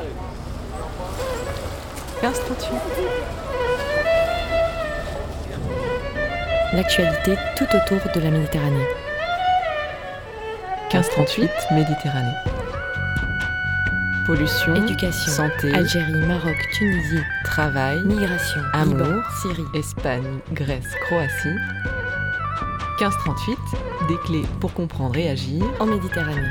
1538. L'actualité tout autour de la Méditerranée. 1538 Méditerranée. Pollution, Éducation, santé, Algérie, Maroc, Tunisie, travail, migration, amour, Liban, Syrie. Espagne, Grèce, Croatie. 1538, des clés pour comprendre et agir En Méditerranée.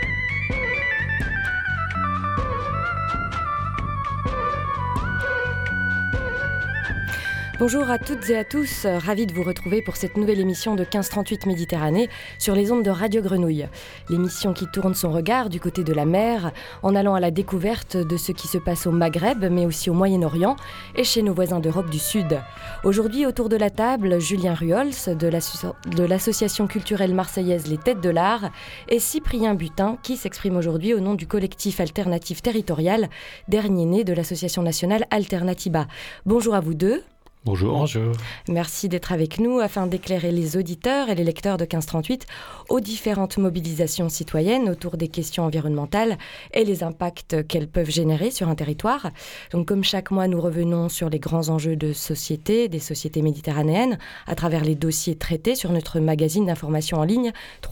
Bonjour à toutes et à tous, ravi de vous retrouver pour cette nouvelle émission de 1538 Méditerranée sur les ondes de Radio Grenouille. L'émission qui tourne son regard du côté de la mer en allant à la découverte de ce qui se passe au Maghreb mais aussi au Moyen-Orient et chez nos voisins d'Europe du Sud. Aujourd'hui autour de la table, Julien Ruols de l'association culturelle marseillaise Les Têtes de l'Art et Cyprien Butin qui s'exprime aujourd'hui au nom du collectif Alternative Territoriale, dernier né de l'association nationale Alternatiba. Bonjour à vous deux. Bonjour. Bonjour. Merci d'être avec nous afin d'éclairer les auditeurs et les lecteurs de 1538 aux différentes mobilisations citoyennes autour des questions environnementales et les impacts qu'elles peuvent générer sur un territoire. Donc, comme chaque mois, nous revenons sur les grands enjeux de société, des sociétés méditerranéennes, à travers les dossiers traités sur notre magazine d'information en ligne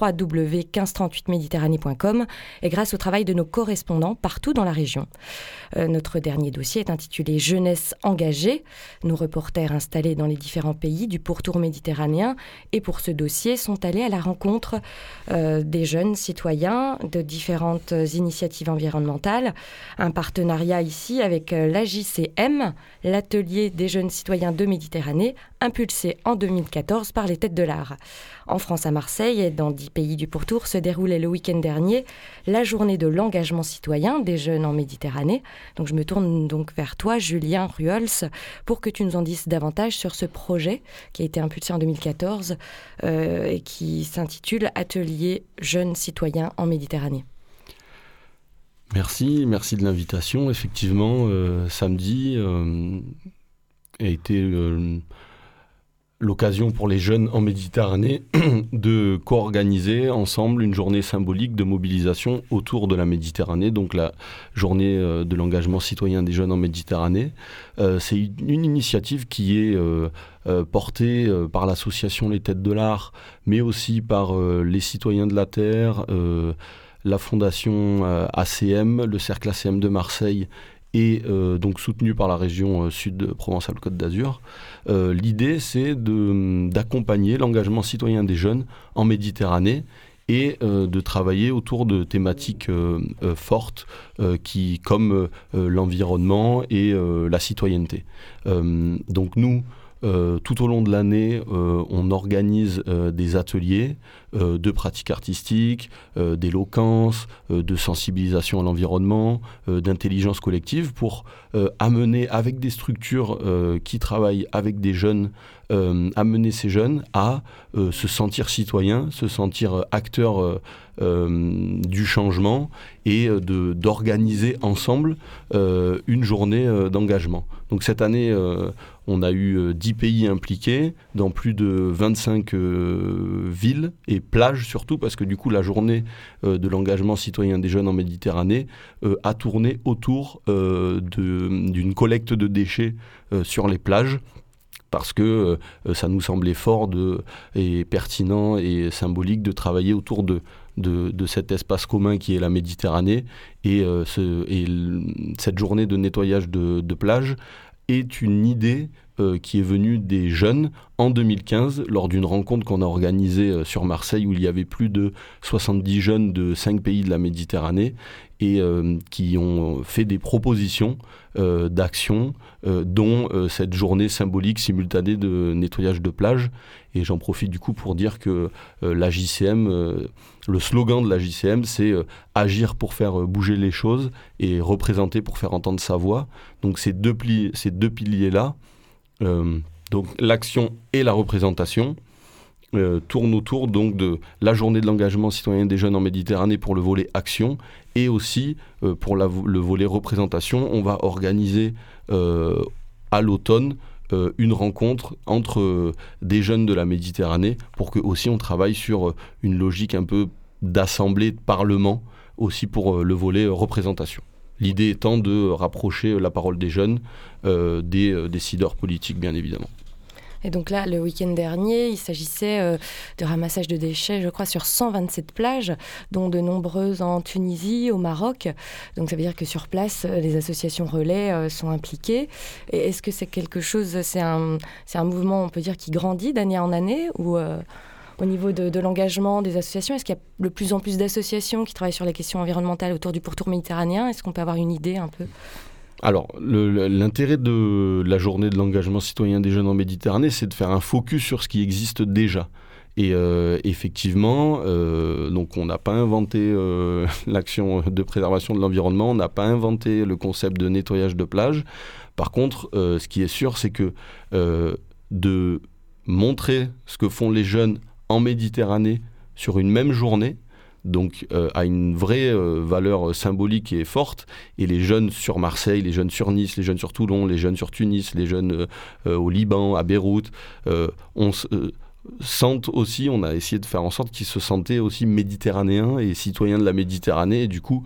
www.1538méditerranée.com et grâce au travail de nos correspondants partout dans la région. Notre dernier dossier est intitulé « Jeunesse engagée ». Nos reporters installés dans les différents pays du pourtour méditerranéen et pour ce dossier sont allés à la rencontre des jeunes citoyens de différentes initiatives environnementales. Un partenariat ici avec l'AJCM, l'Atelier des jeunes citoyens de Méditerranée, impulsé en 2014 par les Têtes de l'Art. En France, à Marseille et dans 10 pays du pourtour se déroulait le week-end dernier la journée de l'engagement citoyen des jeunes en Méditerranée. Donc je me tourne donc vers toi, Julien Ruols, pour que tu nous en dises davantage sur ce projet qui a été impulsé en 2014 et qui s'intitule Atelier jeunes citoyens en Méditerranée. Merci de l'invitation. Effectivement, samedi a été l'occasion pour les jeunes en Méditerranée de co-organiser ensemble une journée symbolique de mobilisation autour de la Méditerranée, donc la journée de l'engagement citoyen des jeunes en Méditerranée. C'est une initiative qui est portée par l'association Les Têtes de l'Art, mais aussi par les citoyens de la Terre, la fondation ACM, le cercle ACM de Marseille, et donc soutenu par la région Sud Provence-Alpes-Côte d'Azur. L'idée, c'est d'accompagner l'engagement citoyen des jeunes en Méditerranée et de travailler autour de thématiques fortes comme l'environnement et la citoyenneté. Donc nous, tout au long de l'année, on organise des ateliers de pratiques artistiques, d'éloquence, de sensibilisation à l'environnement, d'intelligence collective pour amener avec des structures qui travaillent avec des jeunes, amener ces jeunes à se sentir citoyens, se sentir acteurs du changement et d'organiser ensemble une journée d'engagement. Donc cette année, on a eu 10 pays impliqués dans plus de 25 villes et plages surtout, parce que du coup la journée de l'engagement citoyen des jeunes en Méditerranée a tourné autour d'une collecte de déchets sur les plages, parce que ça nous semblait fort et pertinent et symbolique de travailler autour de cet espace commun qui est la Méditerranée. Et cette journée de nettoyage de plage est une idée qui est venue des jeunes en 2015 lors d'une rencontre qu'on a organisée sur Marseille où il y avait plus de 70 jeunes de 5 pays de la Méditerranée et qui ont fait des propositions d'action dont cette journée symbolique simultanée de nettoyage de plage. Et j'en profite du coup pour dire que la JCM, le slogan de la JCM, c'est agir pour faire bouger les choses et représenter pour faire entendre sa voix. Donc ces deux piliers-là, donc l'action et la représentation, tournent autour donc de la journée de l'engagement citoyen des jeunes en Méditerranée pour le volet action, et aussi pour le volet représentation, on va organiser à l'automne une rencontre entre des jeunes de la Méditerranée pour que aussi on travaille sur une logique un peu d'assemblée, de parlement, aussi pour le volet représentation. L'idée étant de rapprocher la parole des jeunes des décideurs politiques, bien évidemment. Et donc là, le week-end dernier, il s'agissait de ramassage de déchets, je crois, sur 127 plages, dont de nombreuses en Tunisie, au Maroc. Donc ça veut dire que sur place, les associations relais sont impliquées. Et est-ce que c'est quelque chose, c'est un mouvement, on peut dire, qui grandit d'année en année ou au niveau de l'engagement des associations, est-ce qu'il y a de plus en plus d'associations qui travaillent sur les questions environnementales autour du pourtour méditerranéen? Est-ce qu'on peut avoir une idée un peu ? Alors, l'intérêt de la journée de l'engagement citoyen des jeunes en Méditerranée, c'est de faire un focus sur ce qui existe déjà. Et effectivement, donc on n'a pas inventé l'action de préservation de l'environnement, on n'a pas inventé le concept de nettoyage de plage. Par contre, ce qui est sûr, c'est que de montrer ce que font les jeunes en Méditerranée sur une même journée, donc a une vraie valeur symbolique et forte. Et les jeunes sur Marseille, les jeunes sur Nice, les jeunes sur Toulon, les jeunes sur Tunis, les jeunes au Liban, à Beyrouth, sentent aussi, on a essayé de faire en sorte qu'ils se sentaient aussi méditerranéens et citoyens de la Méditerranée. Et du coup,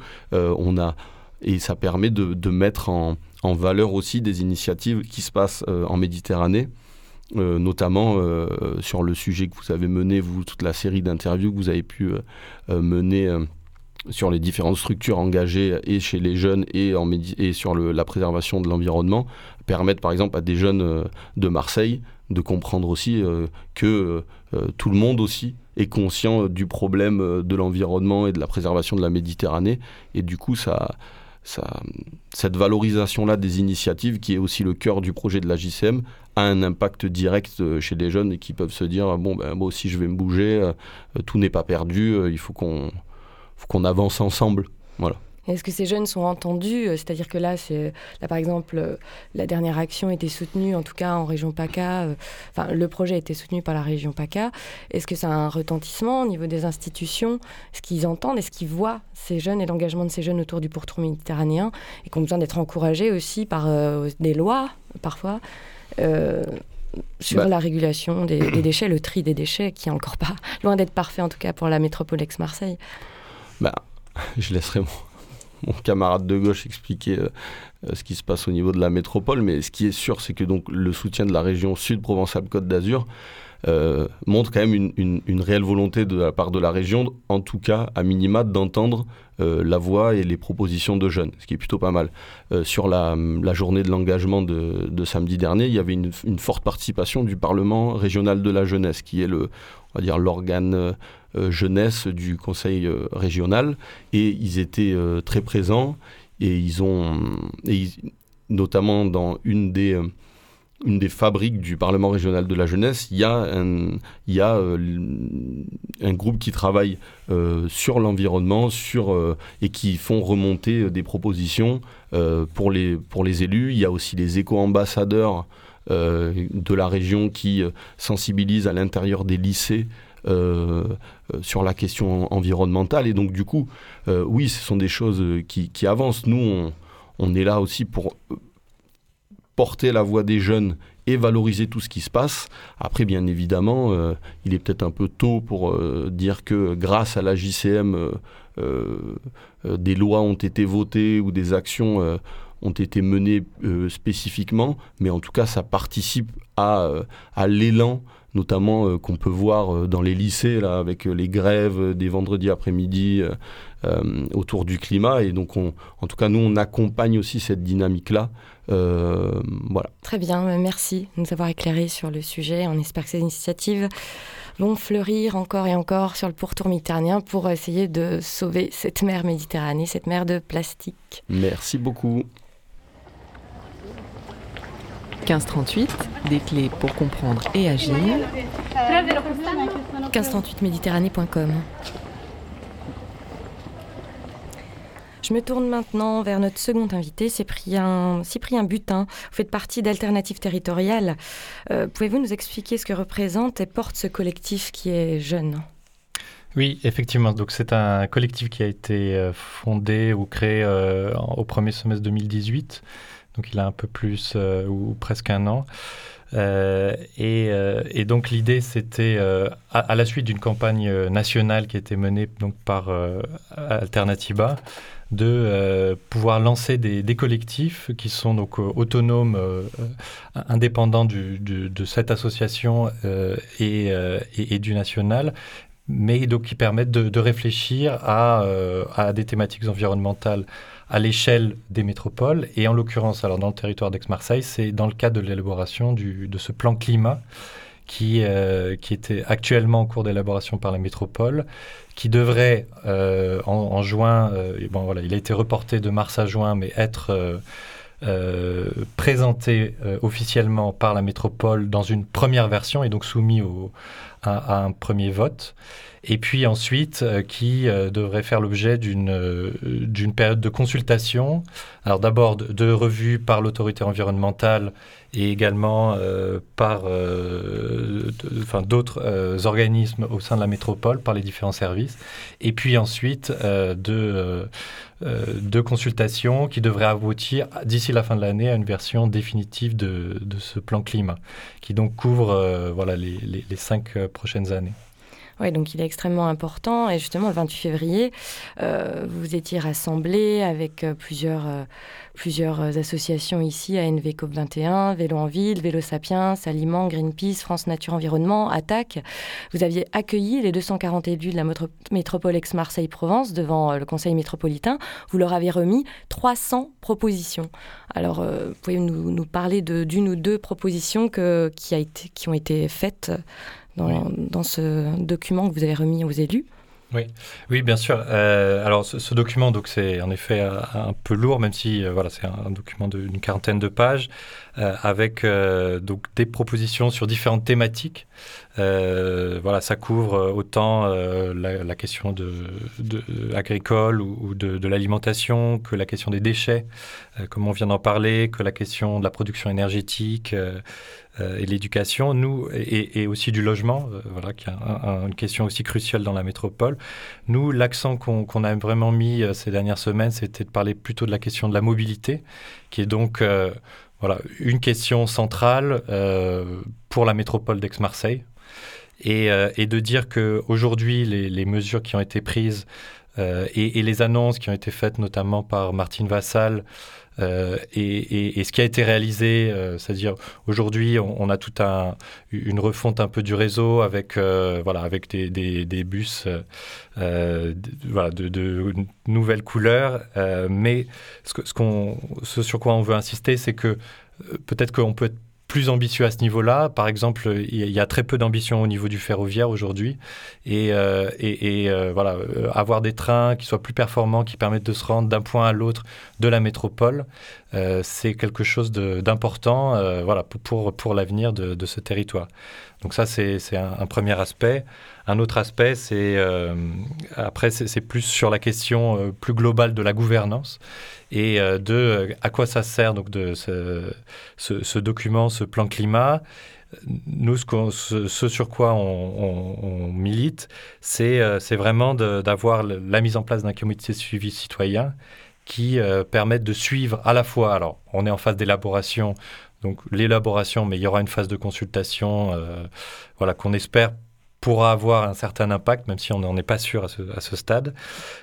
et ça permet de mettre en valeur aussi des initiatives qui se passent en Méditerranée. Notamment sur le sujet que vous avez mené, vous, toute la série d'interviews que vous avez pu mener sur les différentes structures engagées et chez les jeunes et sur la préservation de l'environnement, permettent par exemple à des jeunes de Marseille de comprendre aussi que tout le monde aussi est conscient du problème de l'environnement et de la préservation de la Méditerranée. Et du coup, cette valorisation-là des initiatives, qui est aussi le cœur du projet de la JCM, a un impact direct chez les jeunes et qui peuvent se dire moi aussi je vais me bouger, tout n'est pas perdu, il faut qu'on avance ensemble. Voilà. Est-ce que ces jeunes sont entendus ? C'est-à-dire que là, par exemple, la dernière action était soutenue, en tout cas en région PACA, le projet a été soutenu par la région PACA. Est-ce que ça a un retentissement au niveau des institutions ? Est-ce qu'ils entendent ? Est-ce qu'ils voient ces jeunes et l'engagement de ces jeunes autour du pourtour méditerranéen et qui ont besoin d'être encouragés aussi par des lois, parfois sur la régulation des déchets, le tri des déchets, qui est encore pas loin d'être parfait, en tout cas pour la métropole ex-Marseille. Je laisserai mon camarade de gauche expliquer ce qui se passe au niveau de la métropole, mais ce qui est sûr, c'est que donc, le soutien de la région Sud Provence-Alpes-Côte d'Azur montre quand même une réelle volonté de la part de la région, en tout cas à minima, d'entendre la voix et les propositions de jeunes, ce qui est plutôt pas mal. Sur la journée de l'engagement de samedi dernier, il y avait une forte participation du Parlement régional de la jeunesse, qui est l'organe jeunesse du conseil régional, et ils étaient très présents, et notamment dans une des fabriques du Parlement régional de la jeunesse, il y a un groupe qui travaille sur l'environnement, et qui font remonter des propositions pour les élus. Il y a aussi les éco-ambassadeurs de la région qui sensibilisent à l'intérieur des lycées sur la question environnementale. Et donc du coup, oui, ce sont des choses qui avancent. Nous, on est là aussi pour porter la voix des jeunes et valoriser tout ce qui se passe. Après, bien évidemment, il est peut-être un peu tôt pour dire que grâce à la JCM, des lois ont été votées ou des actions ont été menées spécifiquement, mais en tout cas, ça participe à l'élan, notamment qu'on peut voir dans les lycées, là, avec les grèves des vendredis après-midi autour du climat. Et donc, en tout cas, nous, on accompagne aussi cette dynamique-là. Voilà. Très bien, merci de nous avoir éclairé sur le sujet. On espère que ces initiatives vont fleurir encore et encore sur le pourtour méditerranéen pour essayer de sauver cette mer Méditerranée, cette mer de plastique. Merci beaucoup. 1538, des clés pour comprendre et agir. 1538méditerranée.com. Je me tourne maintenant vers notre second invité, Cyprien Butin. Vous faites partie d'Alternatives Territoriales. Pouvez-vous nous expliquer ce que représente et porte ce collectif qui est jeune ? Oui, effectivement. Donc, c'est un collectif qui a été fondé ou créé au premier semestre 2018. Donc, il a un peu plus ou presque un an. Et donc, l'idée, c'était, à la suite d'une campagne nationale qui a été menée donc, par Alternatiba, de pouvoir lancer des collectifs qui sont donc autonomes, indépendants de cette association et du national, mais donc qui permettent de réfléchir à des thématiques environnementales à l'échelle des métropoles. Et en l'occurrence, alors dans le territoire d'Aix-Marseille, c'est dans le cadre de l'élaboration de ce plan climat qui était actuellement en cours d'élaboration par la métropole, qui devrait en juin, il a été reporté de mars à juin, mais être présenté officiellement par la métropole dans une première version et donc soumis à un premier vote. Et puis ensuite, qui devrait faire l'objet d'une période de consultation. Alors d'abord de revue par l'autorité environnementale et également par d'autres organismes au sein de la métropole, par les différents services. Et puis ensuite de consultations qui devraient aboutir d'ici la fin de l'année à une version définitive de ce plan climat, qui donc couvre les 5 prochaines années. Oui, donc il est extrêmement important. Et justement, le 28 février, vous étiez rassemblés avec plusieurs associations ici, ANV COP21, Vélo en Ville, Vélo Sapiens, Aliment, Greenpeace, France Nature Environnement, Attaque. Vous aviez accueilli les 240 élus de la métropole Aix-Marseille-Provence devant le Conseil métropolitain. Vous leur avez remis 300 propositions. Alors, pouvez nous parler d'une ou deux propositions qui ont été faites dans ce document que vous avez remis aux élus? Oui, bien sûr. Alors, ce document, donc, c'est en effet un peu lourd, même si c'est un document d'une 40aine de pages, avec donc des propositions sur différentes thématiques. Ça couvre autant la question agricole ou de l'alimentation que la question des déchets, comme on vient d'en parler, que la question de la production énergétique et de l'éducation, et aussi du logement, qui est une question aussi cruciale dans la métropole. Nous, l'accent qu'on a vraiment mis ces dernières semaines, c'était de parler plutôt de la question de la mobilité, qui est donc une question centrale pour la métropole d'Aix-Marseille, et de dire qu'aujourd'hui, les mesures qui ont été prises et les annonces qui ont été faites notamment par Martine Vassal, et ce qui a été réalisé, c'est-à-dire aujourd'hui on a toute une refonte un peu du réseau avec des bus de nouvelles couleurs, mais ce sur quoi on veut insister, c'est que peut-être qu'on peut être plus ambitieux à ce niveau-là. Par exemple, il y a très peu d'ambition au niveau du ferroviaire aujourd'hui, et avoir des trains qui soient plus performants, qui permettent de se rendre d'un point à l'autre de la métropole, c'est quelque chose d'important pour l'avenir de ce territoire. Donc ça, c'est un premier aspect. Un autre aspect, c'est plus sur la question plus globale de la gouvernance et à quoi ça sert donc de ce document, ce plan climat. Nous, ce sur quoi on milite, c'est vraiment d'avoir la mise en place d'un comité de suivi citoyen qui permette de suivre à la fois. Alors, on est en phase d'élaboration, donc l'élaboration, mais il y aura une phase de consultation qu'on espère pourra avoir un certain impact, même si on n'en est pas sûr à ce stade,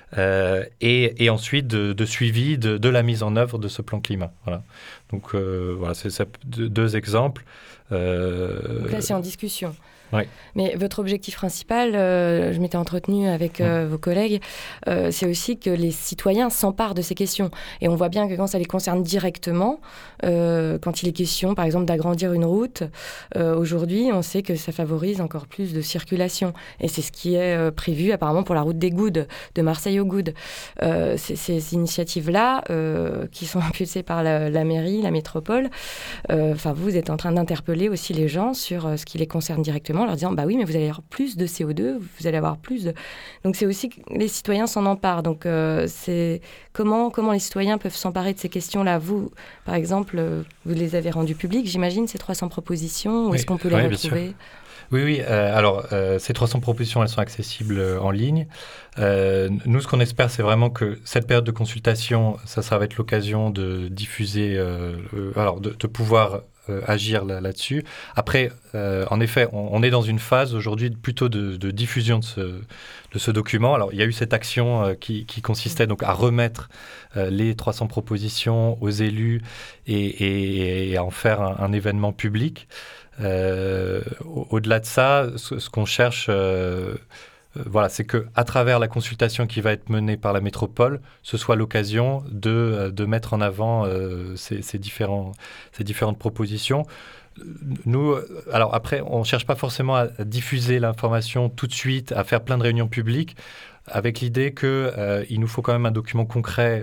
et ensuite de suivi de la mise en œuvre de ce plan climat. Voilà. Donc c'est ça, deux exemples. Donc là, c'est en discussion. Oui. Mais votre objectif principal, je m'étais entretenue avec vos collègues, c'est aussi que les citoyens s'emparent de ces questions. Et on voit bien que quand ça les concerne directement, quand il est question, par exemple, d'agrandir une route, aujourd'hui, on sait que ça favorise encore plus de circulation. Et c'est ce qui est prévu apparemment pour la route des Goudes, de Marseille aux Goudes. Ces initiatives-là, qui sont impulsées par la mairie, la métropole, vous êtes en train d'interpeller aussi les gens sur ce qui les concerne directement, en leur disant, bah oui, mais vous allez avoir plus de CO2, vous allez avoir plus de... Donc c'est aussi que les citoyens s'en emparent. Donc c'est comment les citoyens peuvent s'emparer de ces questions-là. Vous, par exemple, vous les avez rendues publiques, j'imagine, ces 300 propositions, ou est-ce qu'on peut les retrouver ? Oui. Alors, ces 300 propositions, elles sont accessibles en ligne. Nous, ce qu'on espère, c'est vraiment que cette période de consultation, ça va être l'occasion de diffuser, de pouvoir agir là-dessus. Après, en effet, on est dans une phase aujourd'hui plutôt de diffusion de ce document. Alors, il y a eu cette action qui consistait donc à remettre les 300 propositions aux élus et à en faire un événement public. Au-delà de ça, ce qu'on cherche... c'est qu'à travers la consultation qui va être menée par la métropole, ce soit l'occasion de mettre en avant ces différentes propositions. Nous, alors après, on ne cherche pas forcément à diffuser l'information tout de suite, à faire plein de réunions publiques, avec l'idée qu'il nous faut quand même un document concret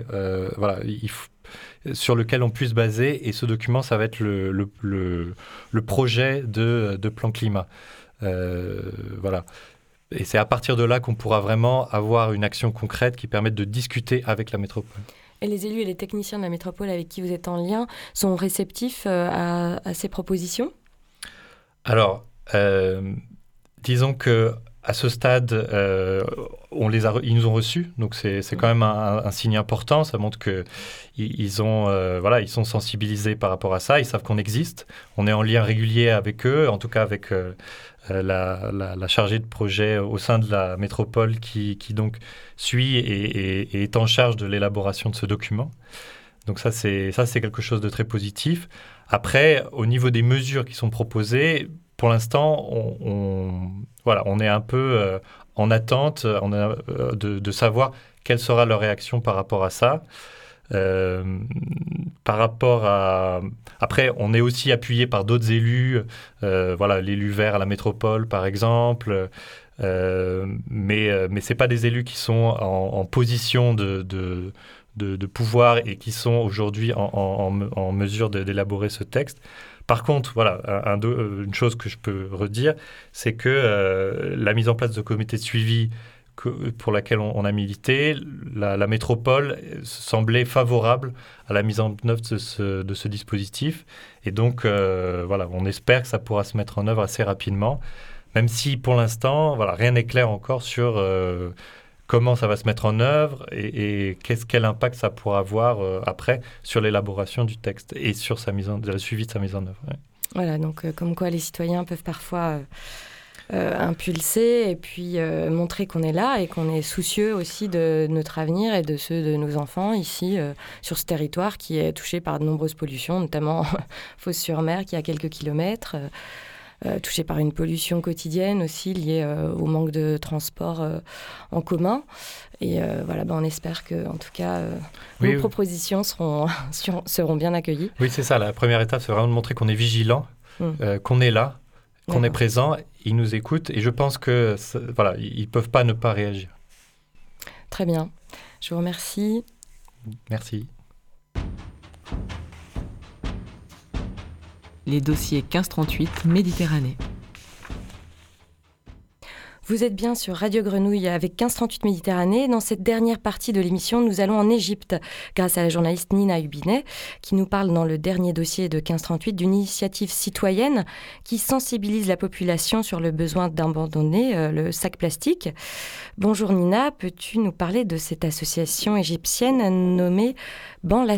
sur lequel on puisse baser. Et ce document, ça va être le projet de plan climat. Et c'est à partir de là qu'on pourra vraiment avoir une action concrète qui permette de discuter avec la métropole. Et les élus et les techniciens de la métropole avec qui vous êtes en lien sont réceptifs à ces propositions ? Alors, disons que à ce stade, ils nous ont reçus, donc c'est quand même un signe important. Ça montre qu'ils sont sensibilisés par rapport à ça. Ils savent qu'on existe. On est en lien régulier avec eux, en tout cas avec la chargée de projet au sein de la métropole qui donc suit et est en charge de l'élaboration de ce document. Donc ça c'est quelque chose de très positif. Après, au niveau des mesures qui sont proposées, pour l'instant, on est un peu en attente de savoir quelle sera leur réaction par rapport à ça. Par rapport à... Après, on est aussi appuyé par d'autres élus, l'élu vert à la métropole, par exemple, mais ce n'est pas des élus qui sont en position de pouvoir et qui sont aujourd'hui en mesure d'élaborer ce texte. Par contre, une chose que je peux redire, c'est que la mise en place de comités de suivi pour laquelle on a milité, la métropole semblait favorable à la mise en œuvre de ce dispositif. Et donc, on espère que ça pourra se mettre en œuvre assez rapidement, même si pour l'instant, rien n'est clair encore sur comment ça va se mettre en œuvre et quel impact ça pourra avoir après sur l'élaboration du texte et sur le suivi de sa mise en œuvre. Ouais. Voilà, donc comme quoi les citoyens peuvent parfois impulser et puis montrer qu'on est là et qu'on est soucieux aussi de notre avenir et de ceux de nos enfants ici sur ce territoire qui est touché par de nombreuses pollutions, notamment Fos-sur-Mer qui est à quelques kilomètres. Touché par une pollution quotidienne aussi liée au manque de transport en commun. Et on espère que, en tout cas, nos propositions seront bien accueilles. Oui, c'est ça. La première étape, c'est vraiment de montrer qu'on est vigilant, qu'on est là, qu'on est présent. Ils nous écoutent. Et je pense que, ils ne peuvent pas ne pas réagir. Très bien. Je vous remercie. Merci. Les dossiers 1538 Méditerranée. Vous êtes bien sur Radio Grenouille avec 1538 Méditerranée. Dans cette dernière partie de l'émission, nous allons en Égypte grâce à la journaliste Nina Hubinet qui nous parle dans le dernier dossier de 1538 d'une initiative citoyenne qui sensibilise la population sur le besoin d'abandonner le sac plastique. Bonjour Nina, peux-tu nous parler de cette association égyptienne nommée Banlastic ?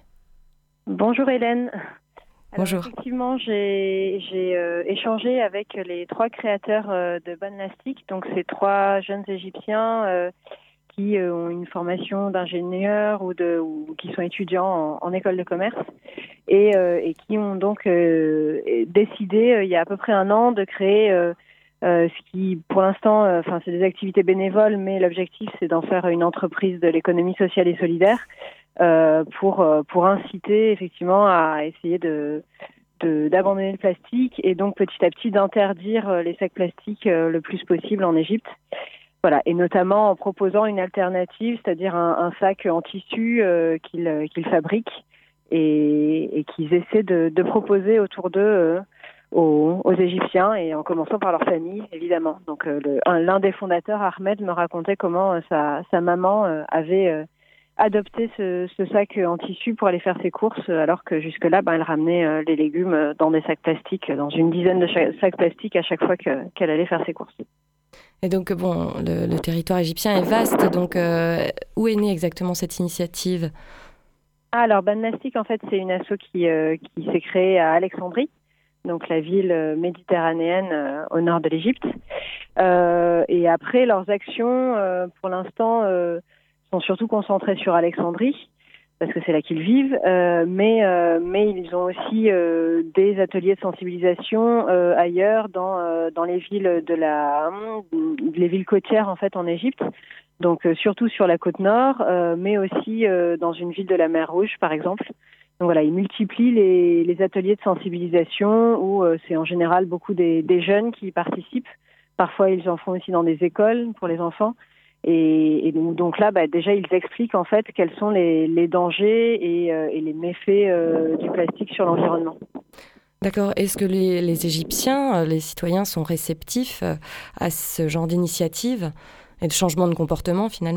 Bonjour Hélène. Alors, bonjour. Effectivement, j'ai échangé avec les 3 créateurs de Banlastic, donc ces 3 jeunes Égyptiens qui ont une formation d'ingénieur ou qui sont étudiants en école de commerce et qui ont donc décidé il y a à peu près un an de créer ce qui, pour l'instant, c'est des activités bénévoles, mais l'objectif c'est d'en faire une entreprise de l'économie sociale et solidaire. Pour inciter effectivement à essayer d'abandonner le plastique et donc petit à petit d'interdire les sacs plastiques le plus possible en Égypte. Voilà, et notamment en proposant une alternative, c'est-à-dire un sac en tissu qu'ils fabriquent et qu'ils essaient de proposer autour d'eux aux Égyptiens et en commençant par leur famille, évidemment. Donc l'un des fondateurs, Ahmed, me racontait comment sa maman avait adopté ce sac en tissu pour aller faire ses courses, alors que jusque-là, elle ramenait les légumes dans des sacs plastiques, dans une dizaine de sacs plastiques à chaque fois qu'elle allait faire ses courses. Et donc, le territoire égyptien est vaste. Donc, où est née exactement cette initiative ? Alors, Bannastic, en fait, c'est une asso qui s'est créée à Alexandrie, donc la ville méditerranéenne au nord de l'Égypte. Et après, leurs actions, pour l'instant, sont surtout concentrées sur Alexandrie, parce que c'est là qu'ils vivent, mais ils ont aussi des ateliers de sensibilisation ailleurs dans les villes les villes côtières en fait en Égypte. Donc surtout sur la côte nord, mais aussi dans une ville de la mer Rouge par exemple. Donc voilà, ils multiplient les ateliers de sensibilisation où c'est en général beaucoup des jeunes qui y participent. Parfois ils en font aussi dans des écoles pour les enfants. Et donc là, déjà, ils expliquent en fait quels sont les dangers et les méfaits du plastique sur l'environnement. D'accord. Est-ce que les Égyptiens, les citoyens sont réceptifs à ce genre d'initiative et de changement de comportement finalement ?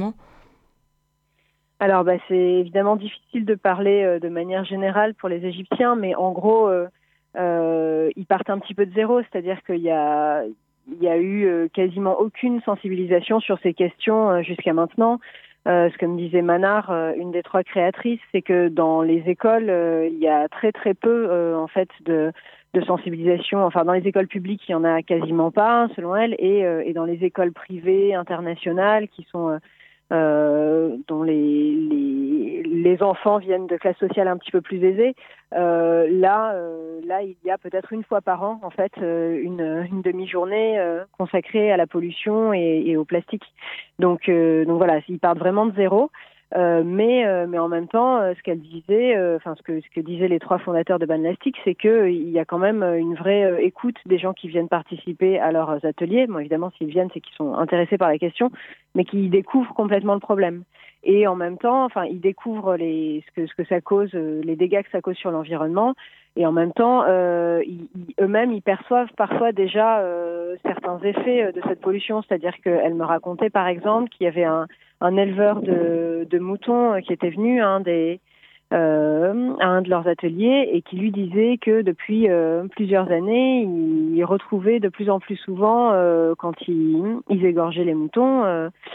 Alors, c'est évidemment difficile de parler de manière générale pour les Égyptiens, mais en gros, ils partent un petit peu de zéro, c'est-à-dire qu'il y a eu quasiment aucune sensibilisation sur ces questions jusqu'à maintenant. Ce que me disait Manar, une des 3 créatrices, c'est que dans les écoles, il y a très très peu en fait de sensibilisation. Enfin, dans les écoles publiques, il y en a quasiment pas, selon elle, et dans les écoles privées internationales qui sont dont les enfants viennent de classes sociales un petit peu plus aisées, là, il y a peut-être une fois par an, en fait, une demi-journée consacrée à la pollution et au plastique. Donc voilà, ils partent vraiment de zéro. Mais en même temps, ce qu'elle disait, ce que disaient les 3 fondateurs de Bannastic, c'est qu'il y a quand même une vraie écoute des gens qui viennent participer à leurs ateliers. Bon, évidemment, s'ils viennent, c'est qu'ils sont intéressés par la question, mais qu'ils découvrent complètement le problème. Et en même temps, ils découvrent ce que ça cause, les dégâts que ça cause sur l'environnement. Et en même temps, eux-mêmes, ils perçoivent parfois déjà certains effets de cette pollution. C'est-à-dire qu'elle me racontait, par exemple, qu'il y avait un éleveur de moutons qui était venu à un de leurs ateliers et qui lui disait que depuis plusieurs années, il retrouvait de plus en plus souvent, quand ils égorgeaient les moutons,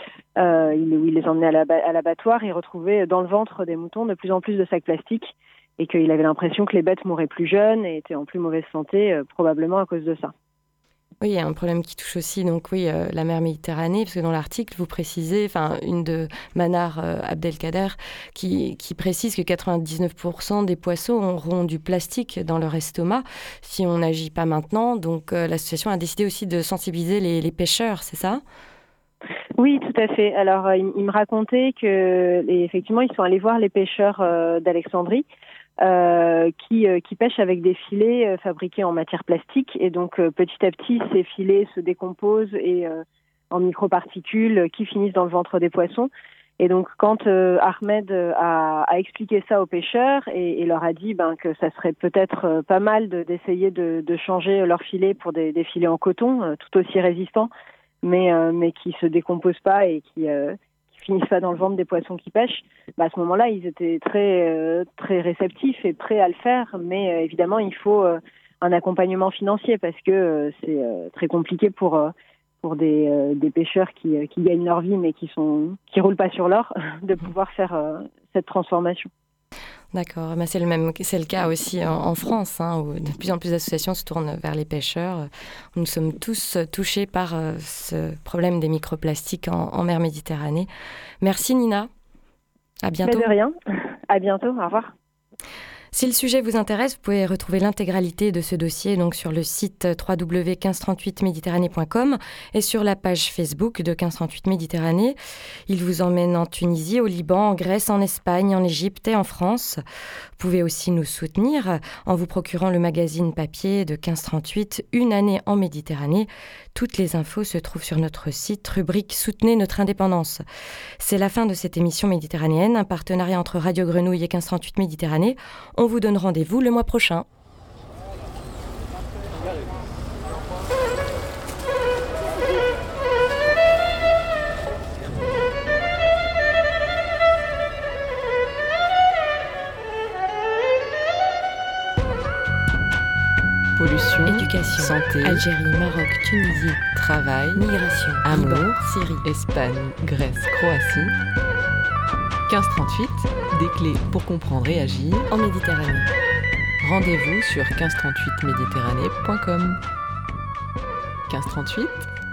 il les emmenait à l'abattoir, il retrouvait dans le ventre des moutons de plus en plus de sacs plastiques et qu'il avait l'impression que les bêtes mouraient plus jeunes et étaient en plus mauvaise santé, probablement à cause de ça. Oui, il y a un problème qui touche aussi la mer Méditerranée, parce que dans l'article, vous précisez, une de Manar Abdelkader, qui précise que 99% des poissons auront du plastique dans leur estomac si on n'agit pas maintenant. Donc l'association a décidé aussi de sensibiliser les pêcheurs, c'est ça ? Oui, tout à fait. Alors, il me racontait effectivement, ils sont allés voir les pêcheurs d'Alexandrie, qui pêchent avec des filets fabriqués en matière plastique, et donc petit à petit ces filets se décomposent et en microparticules qui finissent dans le ventre des poissons. Et donc quand Ahmed a expliqué ça aux pêcheurs et leur a dit que ça serait peut-être pas mal d'essayer de changer leurs filets pour des filets en coton tout aussi résistants, mais qui se décomposent pas et qui finissent pas dans le ventre des poissons qui pêchent, à ce moment-là, ils étaient très très réceptifs et prêts à le faire, mais évidemment, il faut un accompagnement financier parce que c'est très compliqué pour des pêcheurs qui gagnent leur vie mais qui roulent pas sur l'or de pouvoir faire cette transformation. D'accord, c'est le cas aussi en France, où de plus en plus d'associations se tournent vers les pêcheurs. Nous sommes tous touchés par ce problème des microplastiques en mer Méditerranée. Merci Nina, à bientôt. Mais de rien, à bientôt, au revoir. Si le sujet vous intéresse, vous pouvez retrouver l'intégralité de ce dossier donc sur le site www.1538méditerranée.com et sur la page Facebook de 1538 Méditerranée. Il vous emmène en Tunisie, au Liban, en Grèce, en Espagne, en Égypte et en France. Vous pouvez aussi nous soutenir en vous procurant le magazine papier de 1538, Une année en Méditerranée. Toutes les infos se trouvent sur notre site, rubrique Soutenez notre indépendance. C'est la fin de cette émission méditerranéenne, un partenariat entre Radio Grenouille et 1538 Méditerranée. On vous donne rendez-vous le mois prochain. Pollution, éducation, santé, Algérie, Maroc, Tunisie, travail, migration, amour, Liban, Syrie, Espagne, Grèce, Croatie. 1538, des clés pour comprendre et agir en Méditerranée. Rendez-vous sur 1538méditerranée.com. 1538,